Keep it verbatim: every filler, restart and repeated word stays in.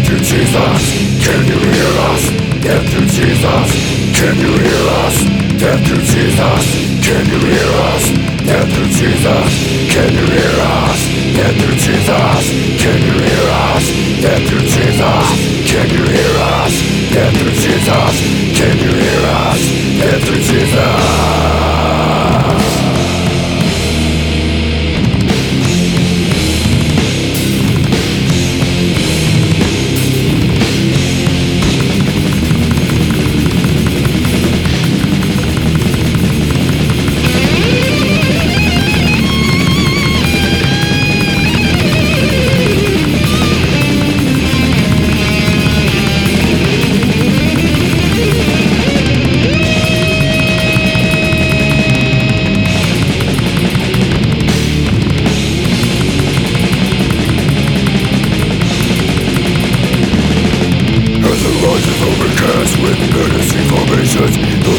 through Jesus, can you hear us? Death through Jesus, can you hear us? Death through Jesus, can you hear us? Death through Jesus, can you hear us? Death through Jesus, can you hear us? Death through Jesus, can you hear us? Death through Jesus, can you hear us? Death through Jesus. With menace informations,